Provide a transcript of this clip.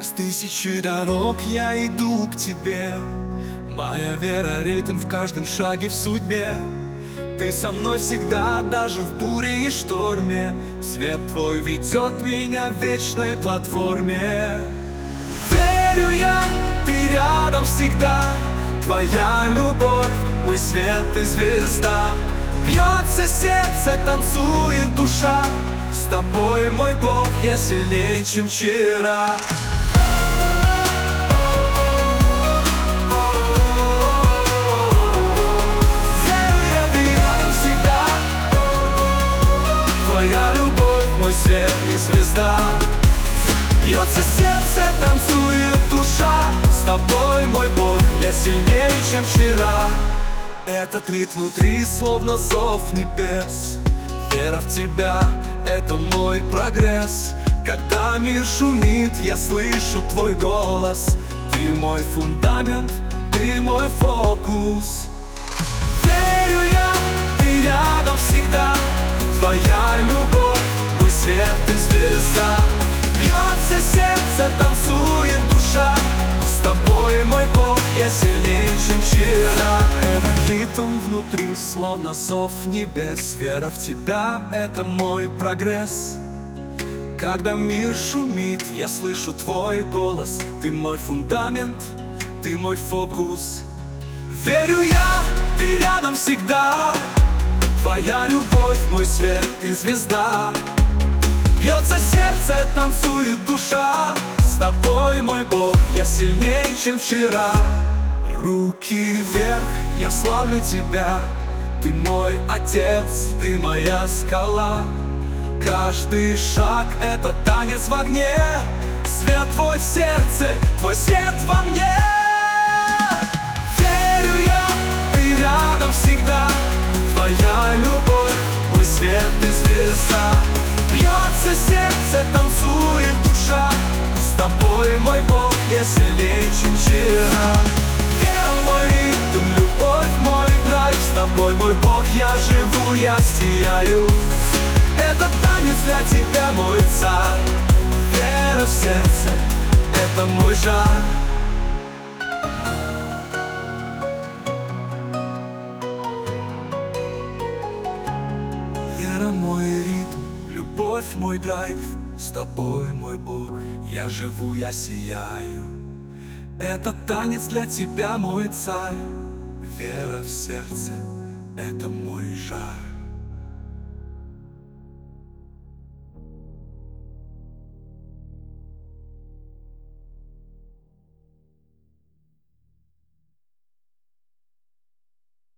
С тысячи дорог я иду к тебе. Моя вера — ритм в каждом шаге в судьбе. Ты со мной всегда, даже в буре и шторме. Свет твой ведет меня в вечной платформе. Верю я, ты рядом всегда. Твоя любовь, мой свет и звезда. Бьется сердце, танцует душа. С тобой, мой Бог, я сильнее, чем вчера. Твоя любовь, мой свет и звезда. Бьется сердце, танцует душа. С тобой, мой Бог, я сильнее, чем вчера. Этот ритм внутри, словно зов небес. Вера в тебя — это мой прогресс. Когда мир шумит, я слышу твой голос. Ты мой фундамент, ты мой фокус. Верю я, ты рядом всегда. Твоя любовь, мой свет и звезда. Бьется сердце, танцует душа. С тобой, мой Бог, я сильнее, чем вчера. Этот ритм внутри, словно зов небес. Вера в тебя — это мой прогресс. Когда мир шумит, я слышу твой голос. Ты мой фундамент, ты мой фокус. Верю я, ты рядом всегда. Твоя любовь, мой свет и звезда. Бьется сердце, танцует душа. С тобой, мой Бог, я сильнее, чем вчера. Руки вверх, я славлю тебя. Ты мой отец, ты моя скала. Каждый шаг — это танец в огне. Свет твой в сердце, твой свет во мне. Верю я, ты рядом всегда. Твоя любовь, мой свет и звезда. Бьется сердце, танцует душа. С тобой, мой Бог, я сильнее, чем вчера. Вера мой ритм, любовь мой драйв. С тобой, мой Бог, я живу, я сияю. Этот танец для тебя, мой царь. Вера в сердце — это мой жар. Вера мой ритм, любовь мой драйв. С тобой, мой Бог, я живу, я сияю. Этот танец для тебя, мой царь. Вера в сердце — это мой жар.